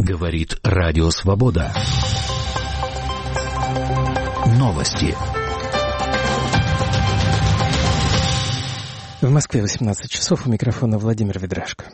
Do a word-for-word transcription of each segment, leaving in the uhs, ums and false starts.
Говорит Радио Свобода. Новости. В Москве восемнадцать часов, у микрофона Владимир Ведрашко.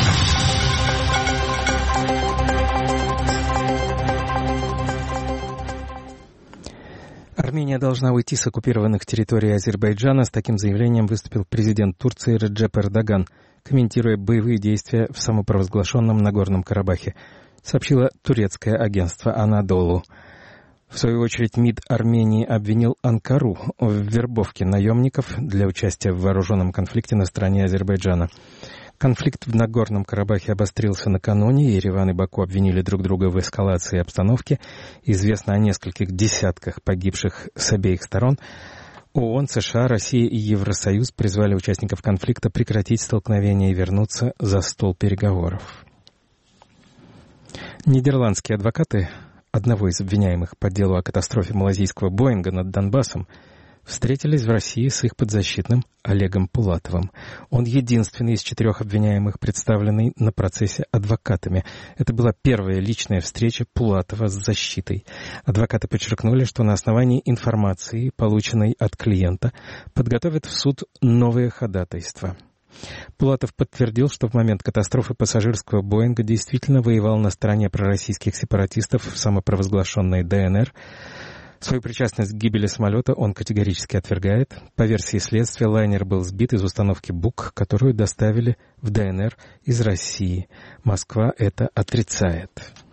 Армения должна уйти с оккупированных территорий Азербайджана. С таким заявлением выступил президент Турции Реджеп Эрдоган, комментируя боевые действия в самопровозглашенном Нагорном Карабахе, сообщило турецкое агентство «Анадолу». В свою очередь МИД Армении обвинил Анкару в вербовке наемников для участия в вооруженном конфликте на стороне Азербайджана. Конфликт в Нагорном Карабахе обострился накануне. Ереван и Баку обвинили друг друга в эскалации обстановки. Известно о нескольких десятках погибших с обеих сторон. ООН, США, Россия и Евросоюз призвали участников конфликта прекратить столкновение и вернуться за стол переговоров. Нидерландские адвокаты одного из обвиняемых по делу о катастрофе малайзийского Боинга над Донбассом встретились в России с их подзащитным Олегом Пулатовым. Он единственный из четырех обвиняемых, представленный на процессе адвокатами. Это была первая личная встреча Пулатова с защитой. Адвокаты подчеркнули, что на основании информации, полученной от клиента, подготовят в суд новые ходатайства. Пулатов подтвердил, что в момент катастрофы пассажирского Боинга действительно воевал на стороне пророссийских сепаратистов в самопровозглашенной ДНР. Свою причастность к гибели самолета он категорически отвергает. По версии следствия, лайнер был сбит из установки БУК, которую доставили в ДНР из России. Москва это отрицает.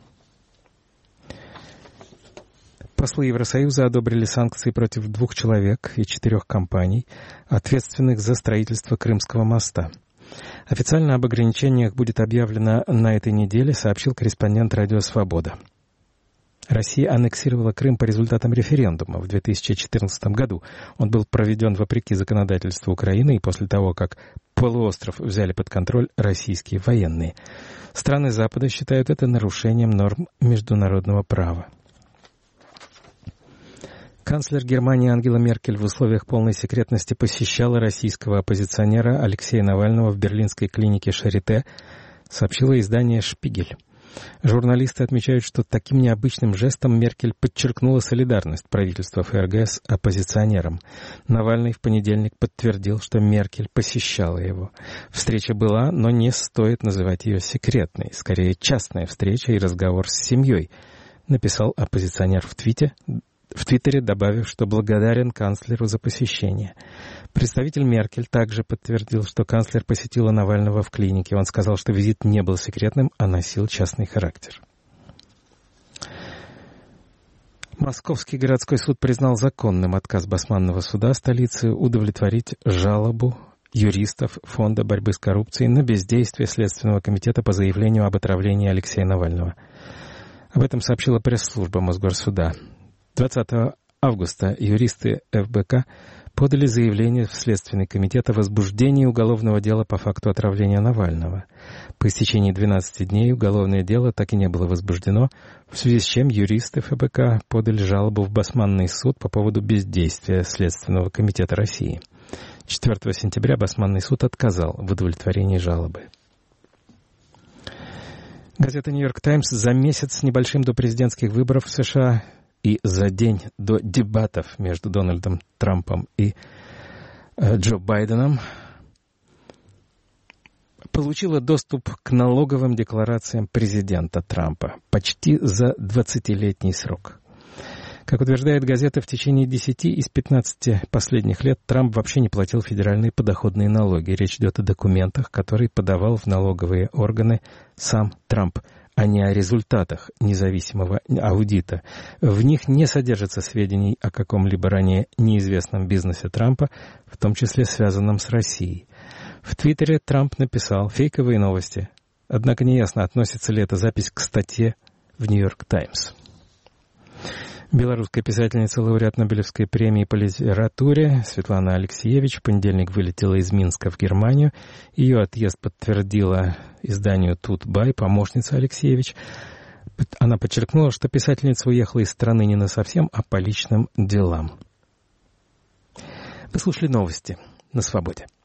Послы Евросоюза одобрили санкции против двух человек и четырех компаний, ответственных за строительство Крымского моста. Официально об ограничениях будет объявлено на этой неделе, сообщил корреспондент «Радио Свобода». Россия аннексировала Крым по результатам референдума в две тысячи четырнадцатом году. Он был проведен вопреки законодательству Украины и после того, как полуостров взяли под контроль российские военные. Страны Запада считают это нарушением норм международного права. Канцлер Германии Ангела Меркель в условиях полной секретности посещала российского оппозиционера Алексея Навального в берлинской клинике Шарите, сообщило издание «Шпигель». Журналисты отмечают, что таким необычным жестом Меркель подчеркнула солидарность правительства ФРГ с оппозиционером. Навальный в понедельник подтвердил, что Меркель посещала его. Встреча была, но не стоит называть ее секретной. Скорее, частная встреча и разговор с семьей, написал оппозиционер в твите. В Твиттере, добавив, что благодарен канцлеру за посещение. Представитель Меркель также подтвердил, что канцлер посетила Навального в клинике. Он сказал, что визит не был секретным, а носил частный характер. Московский городской суд признал законным отказ Басманного суда столицы удовлетворить жалобу юристов Фонда борьбы с коррупцией на бездействие Следственного комитета по заявлению об отравлении Алексея Навального. Об этом сообщила пресс-служба Мосгорсуда. двадцатого августа юристы эф бэ ка подали заявление в Следственный комитет о возбуждении уголовного дела по факту отравления Навального. По истечении двенадцати дней уголовное дело так и не было возбуждено, в связи с чем юристы эф бэ ка подали жалобу в Басманный суд по поводу бездействия Следственного комитета России. четвёртого сентября Басманный суд отказал в удовлетворении жалобы. Газета «Нью-Йорк Таймс» за месяц с небольшим до президентских выборов в США и за день до дебатов между Дональдом Трампом и э, Джо Байденом получила доступ к налоговым декларациям президента Трампа почти за двадцатилетний срок. Как утверждает газета, в течение десяти из пятнадцати последних лет Трамп вообще не платил федеральные подоходные налоги. Речь идет о документах, которые подавал в налоговые органы сам Трамп, а не о результатах независимого аудита. В них не содержится сведений о каком-либо ранее неизвестном бизнесе Трампа, в том числе связанном с Россией. В Твиттере Трамп написал «фейковые новости». Однако неясно, относится ли эта запись к статье в «Нью-Йорк Таймс». Белорусская писательница, лауреат Нобелевской премии по литературе Светлана Алексиевич в понедельник вылетела из Минска в Германию. Ее отъезд подтвердила изданию «Тутбай» помощница Алексиевич. Она подчеркнула, что писательница уехала из страны не насовсем, а по личным делам. Вы слушали новости на Свободе.